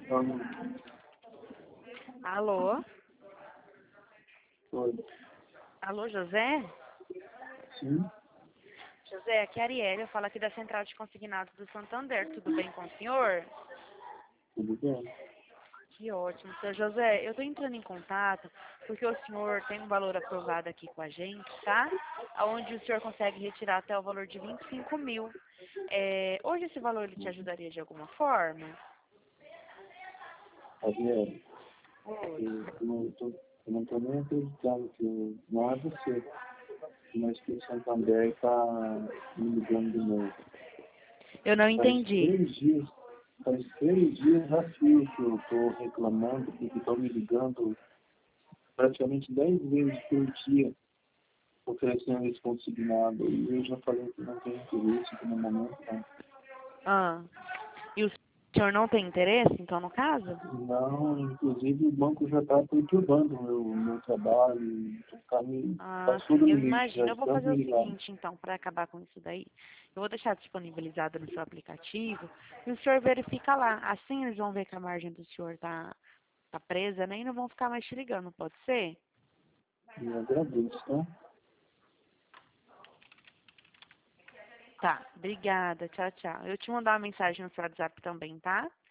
Vamos. Alô? Oi. Alô, José? Sim, José, aqui é a Arielle, eu falo aqui da Central de Consignados do Santander. Tudo bem com o senhor? tudo bem. Que ótimo. Seu José, eu estou entrando em contato porque o senhor tem um valor aprovado aqui com a gente, tá? Onde o senhor consegue retirar até o valor de 25 mil. Hoje esse valor ele te ajudaria de alguma forma? Adriano, Oi. eu não tô nem acreditando que não é você, mas que o Santander está me ligando de novo. Eu não Faz entendi. 3 dias, faz 3 dias a fio que eu estou reclamando, porque estão me ligando praticamente 10 vezes por dia, oferecendo esse consignado. E eu já falei que não tenho interesse, que no momento não. Ah, e o senhor não tem interesse, então, no caso? Não, inclusive o banco já está perturbando o meu trabalho, Ah, passou sim, do eu limite, já imagino. Eu vou estão fazer me o ligando. seguinte, então, para acabar com isso daí. Eu vou deixar disponibilizado no seu aplicativo e o senhor verifica lá. Assim eles vão ver que a margem do senhor tá presa, né? E não vão ficar mais te ligando, pode ser? E eu agradeço, tá? Tá, obrigada. Tchau, tchau. Eu te mandar uma mensagem no seu WhatsApp também, tá?